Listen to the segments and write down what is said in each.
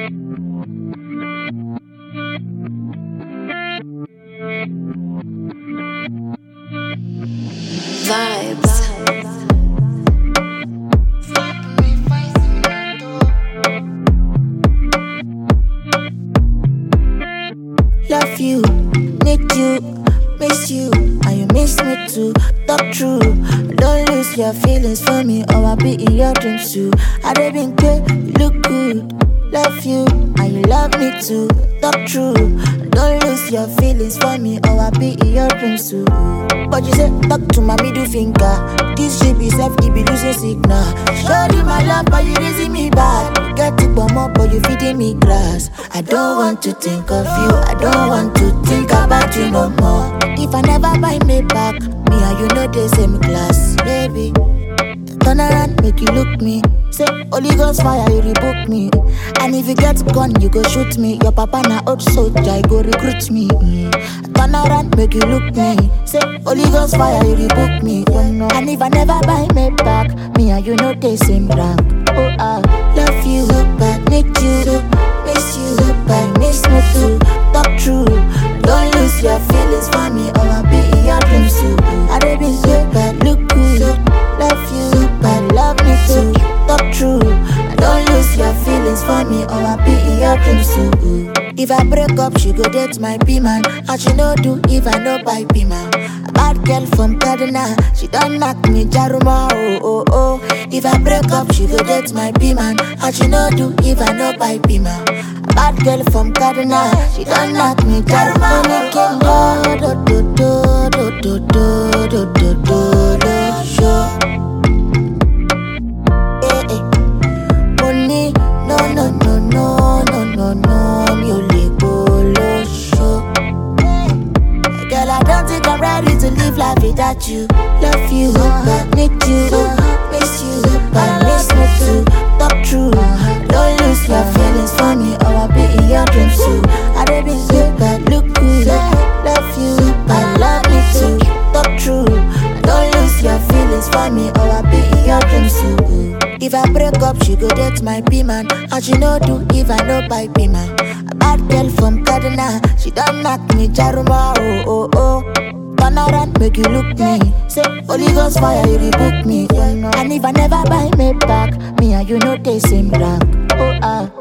Vibes. Love you, need you, miss you, and you miss me too. Talk true, don't lose your feelings for me, or I'll be in your dreams too. I don't been good, you look good. Love you, and you love me too. Talk true, don't lose your feelings for me, or I'll be in your dreams too. But you say, talk to my middle finger. This shit be self, it be losing signal. Show you my love, but you raising me bad. You get it, but you feeding me grass. I don't want to think of you, I don't want to think about you no more. If I never buy me back, me and you know the same class, baby. Turn around, make you look me. Say, Holy Ghost fire, you rebook me. And if you get gun, you go shoot me. Your papa na old soldier, you go recruit me. Turn around, make you look me. Say, Holy Ghost fire, you rebook me. And if I never buy me back, me and you know the same rank. Oh, I love you, but need you, miss you, but miss me too. Talk true, don't lose your feelings for me, or I'll be in your dreams too. I don't be so bad, look good. Love you, but love me too. Talk true, don't lose your feelings for me, or I'll be in your dreams too. If I break up, she go date my P-man. And she no do if I no buy P-man. A bad girl from Kaduna, she done knock me Jaruma, oh, oh, oh. If I break up, she go date my P-man. And she no do if I no buy P-man. A bad girl from Kaduna, she done knock me Jaruma, oh, do, do, do, do, do, do, do, do, do, do, show. Money, no, no, no, no, no, no, no, mi ò lè gbolo show. Girl, I don't think I'm ready to live life without you. Love you, but need you, miss you, but miss me too. Talk true, don't lose your feelings for me, or I'll be in your dreams too. I don't be good, but look good. Love you, but love me too. Talk true, don't lose your feelings for me, or I'll be in your dreams too. If I break up, she go date my P-man. And she no do if I no buy P-man. A bad girl from Kaduna, she done knock me Jaruma, oh, oh, oh. Turn around, make you look me. Say, Holy Ghost fire, you rebook me. And if I never buy me back, me and you know the same rank. Oh, ah.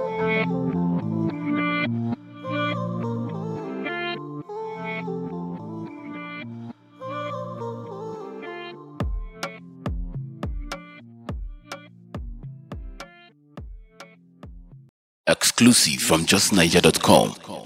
Exclusive from justniger.com.